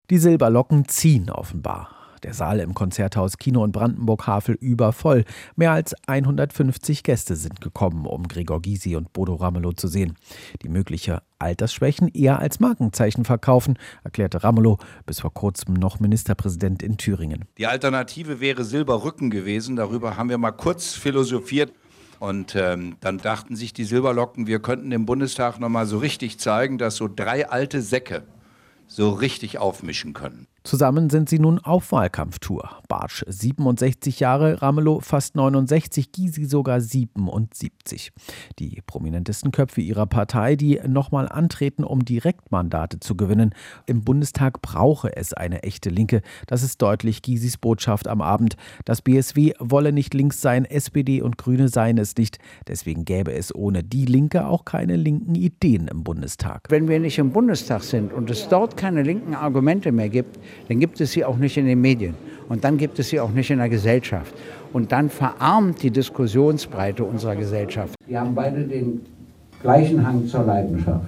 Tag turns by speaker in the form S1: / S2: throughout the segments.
S1: Die Silberlocken ziehen offenbar. Der Saal im Konzerthaus Kino in Brandenburg-Havel übervoll. Mehr als 150 Gäste sind gekommen, um Gregor Gysi und Bodo Ramelow zu sehen. Die mögliche Altersschwächen eher als Markenzeichen verkaufen, erklärte Ramelow, bis vor kurzem noch Ministerpräsident in Thüringen.
S2: Die Alternative wäre Silberrücken gewesen. Darüber haben wir mal kurz philosophiert. Und dann dachten sich die Silberlocken, wir könnten im Bundestag noch mal so richtig zeigen, dass so 3 alte Säcke so richtig aufmischen können.
S1: Zusammen sind sie nun auf Wahlkampftour. Bartsch 67 Jahre, Ramelow fast 69, Gysi sogar 77. Die prominentesten Köpfe ihrer Partei, die nochmal antreten, um Direktmandate zu gewinnen. Im Bundestag brauche es eine echte Linke. Das ist deutlich Gysis Botschaft am Abend. Das BSW wolle nicht links sein, SPD und Grüne seien es nicht. Deswegen gäbe es ohne die Linke auch keine linken Ideen im Bundestag.
S3: Wenn wir nicht im Bundestag sind und es dort keine linken Argumente mehr gibt, dann gibt es sie auch nicht in den Medien und dann gibt es sie auch nicht in der Gesellschaft. Und dann verarmt die Diskussionsbreite unserer Gesellschaft. Wir haben beide den gleichen Hang zur Leidenschaft.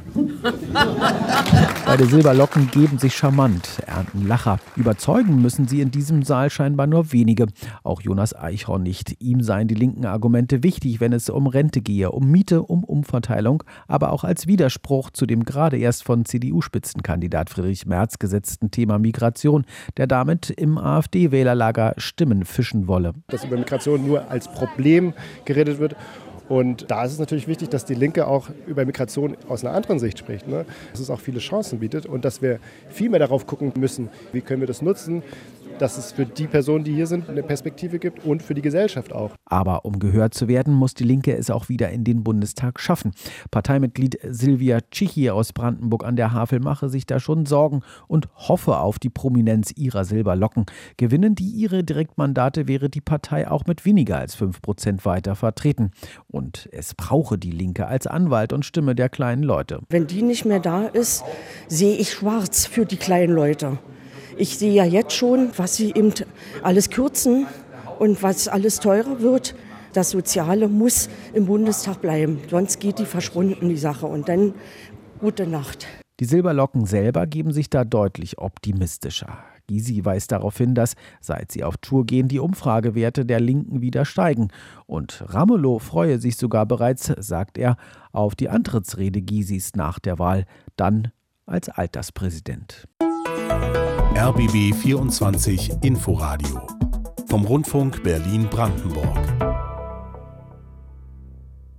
S1: Beide Silberlocken geben sich charmant, ernten Lacher. Überzeugen müssen sie in diesem Saal scheinbar nur wenige. Auch Jonas Eichhorn nicht. Ihm seien die linken Argumente wichtig, wenn es um Rente gehe, um Miete, um Umverteilung, aber auch als Widerspruch zu dem gerade erst von CDU-Spitzenkandidat Friedrich Merz gesetzten Thema Migration, der damit im AfD-Wählerlager Stimmen fischen wolle.
S4: Dass über Migration nur als Problem geredet wird. Und da ist es natürlich wichtig, dass die Linke auch über Migration aus einer anderen Sicht spricht, ne? Dass es auch viele Chancen bietet und dass wir viel mehr darauf gucken müssen, wie können wir das nutzen, dass es für die Personen, die hier sind, eine Perspektive gibt und für die Gesellschaft auch.
S1: Aber um gehört zu werden, muss die Linke es auch wieder in den Bundestag schaffen. Parteimitglied Silvia Tschichy aus Brandenburg an der Havel mache sich da schon Sorgen und hoffe auf die Prominenz ihrer Silberlocken. Gewinnen die ihre Direktmandate, wäre die Partei auch mit weniger als 5% weiter vertreten. Und es brauche die Linke als Anwalt und Stimme der kleinen Leute.
S5: Wenn die nicht mehr da ist, sehe ich schwarz für die kleinen Leute. Ich sehe ja jetzt schon, was sie eben alles kürzen und was alles teurer wird. Das Soziale muss im Bundestag bleiben, sonst geht die verschwunden, die Sache. Und dann gute Nacht.
S1: Die Silberlocken selber geben sich da deutlich optimistischer. Gysi weist darauf hin, dass, seit sie auf Tour gehen, die Umfragewerte der Linken wieder steigen. Und Ramelow freue sich sogar bereits, sagt er, auf die Antrittsrede Gysis nach der Wahl, dann als Alterspräsident.
S6: RBB 24 Inforadio vom Rundfunk Berlin-Brandenburg.